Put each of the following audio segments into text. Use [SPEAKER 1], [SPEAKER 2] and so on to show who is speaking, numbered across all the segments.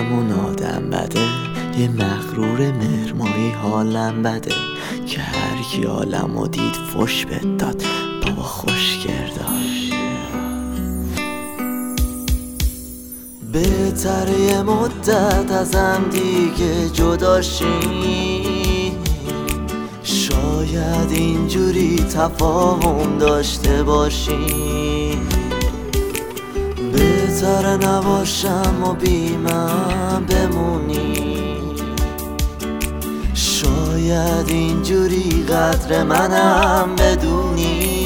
[SPEAKER 1] همون آدم بده، یه مغرور مهرمایی حالم بده که هر کی عالمو دید فش بد داد. بابا خوشگرداش بهتره یه مدت ازم دیگه جداشی، شاید اینجوری تفاهم داشته باشی. بهتره نباشم و بی من بمونی، شاید اینجوری قدر منم بدونی.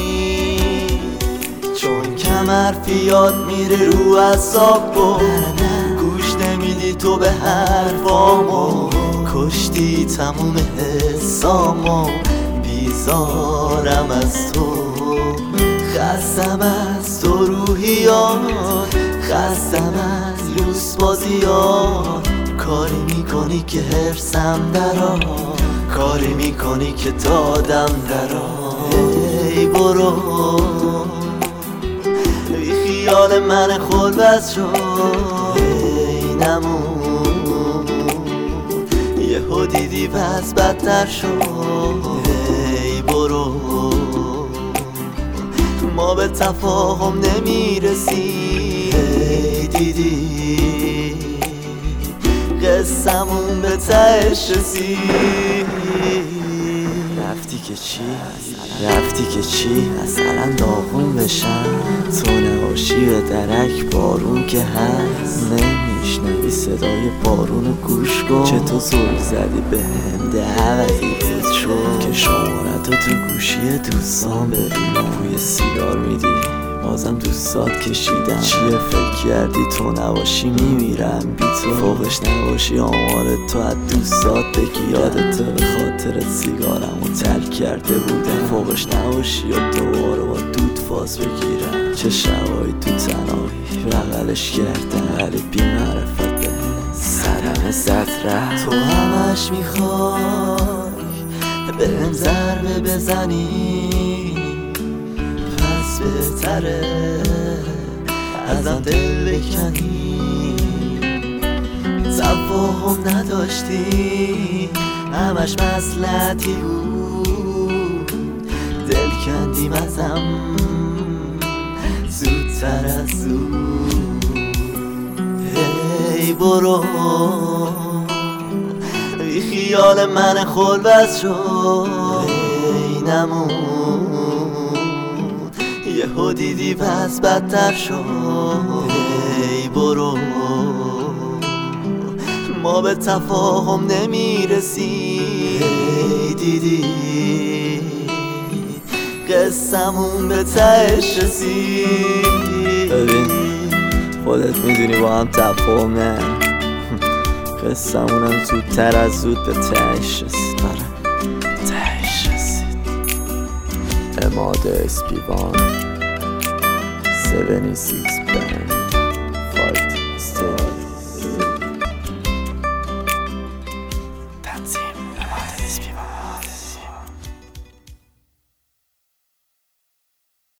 [SPEAKER 1] چون کم حرفی یاد میره رو اعصاب و گوش نمیدی تو به حرفامو، کشتی تموم حسامو، بیزارم از تو، خستم از تو روحیات، خستم از لوس بازیات. کاری میکنی که حرسم درا، کاری میکنی که دادم درا. ای برو بی خیال من خلوت شو، ای نمون یهو دیدی بس بدتر شو. ای برو ما به تفاهم نمیرسیم، ای دیدی قصمون به تهش رسید. رفتی که چی؟ رفتی که چی؟ مثلا داغون بشم تو نباشی به درک بارون که هست. نمیشنوی صدای بارونو گوش کن، چه تو زل زدی به هم ده عوضی بود شد که شمارتو تو گوشی دوستان ببینم. بوی سیگار میدی بازم دوستات کشیدم، چیه فکر کردی تو نباشی میمیرم بی تو، فوقش نباشی آمار تو از دوستات بگی. یادت به خاطر سیگارمو ترک کرده بودم، فوقش نباشی یا دوباره با دود فاز بگیرم. چه شبایی تو تنهایی بغلش کردم ولی بی معرفت به سرم زد رفت. تو همش میخوای به هم ضربه بزنی، پس بهتره ازم دل بکنی. تفاهم نداشتی همش مصلحتی بود، دل کندیم ازم زودتر از زود. ای برو بی خیال من خلوت شو، ای نمون یهو دیدی پس بدتر شو. ای برو ما به تفاهم نمیرسیم، ای دیدی قصمون به تهش رسید. ببین خودت میدونی با هم تفاهم نه، قصمونم زودتر از زود به تهش رسید. تهش رسید. اماد اسپیوان 76 بند.